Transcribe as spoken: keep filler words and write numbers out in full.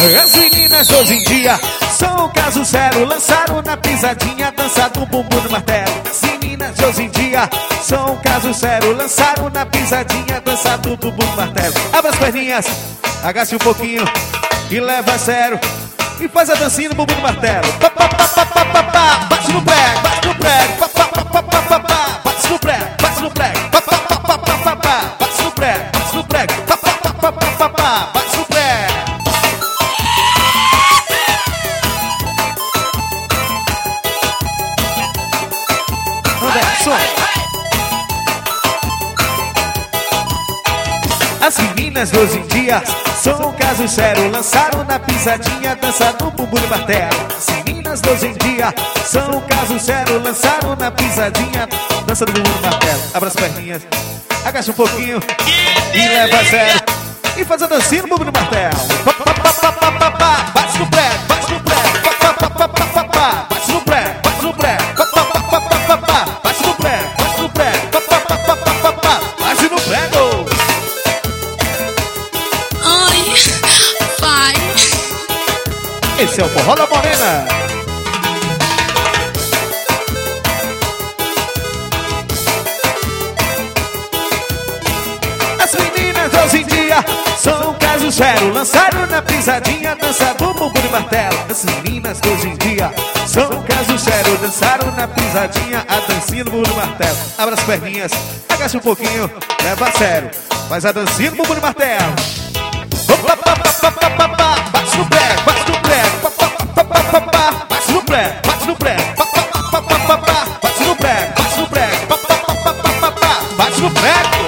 As meninas hoje em dia são um caso sério. Lançaram na pisadinha, dança do bumbum no martelo. As meninas de hoje em dia são um caso sério. Lançaram na pisadinha, dança do bumbum no martelo. Abra as perninhas, agache um pouquinho e leva a sério. E faz a dancinha no bumbum no martelo. Pa, pa, pa, pa, pa, pa, pa. Bate no prego, bate no prego. Pa, pa, pa, pa, pa, pa, pa. Bate no prego, bate no prego. Pa, pa, pa, pa, pa, pa, pa. Bate no prego, bate no prego. Pa, pa, pa, pa, pa, pa, pa. Bate no prego. As meninas de hoje em dia são um caso sério. Lançaram na pisadinha, dança no bumbum no martelo. As meninas de hoje em dia são um caso sério. Lançaram na pisadinha, dança no bumbum no martelo. Abra as perninhas, agacha um pouquinho e leva a sério. E faz a dancinha no bumbum no martelo. Bate no prego, bate no prego. Bate no prego, bate no prego. Bate no prego, bate no prego. Bate no prego. Ai, vai. Esse é o Forró da Morena. As meninas de hoje em dia são um caso sério. Lançaram na pisadinha, dança do bumbum e martelo. As meninas de hoje em dia são um caso sério. Dançaram na pisadinha, a dancinha do bumbum e martelo. Abra as perninhas, agacha um pouquinho, leva a sério. Faz a dancinha do bumbum e martelo. Bate no prego, bate no prego. Bate no prego, bate no prego. Bate no prego, bate no prego. Bate no prego.